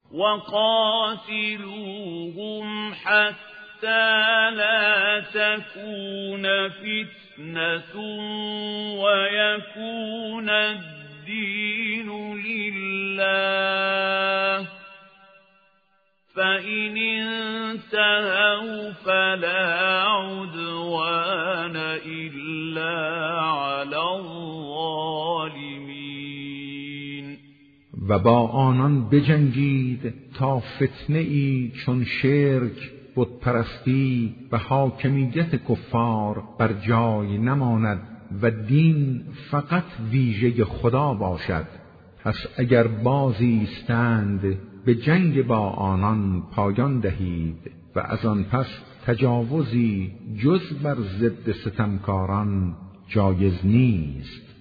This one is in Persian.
وقاتلوهم حتى لا تكون فتنة ويكون الدين لله فإن انتهوا فلا عدوان إلا على الظالمين. و با آنان بجنگید تا فتنه ای چون شرک، بت پرستی و حاکمیت کفار بر جای نماند و دین فقط ویژه خدا باشد. پس اگر بازایستند به جنگ با آنان پایان دهید و از آن پس تجاوزی جز بر ضد ستمکاران جایز نیست.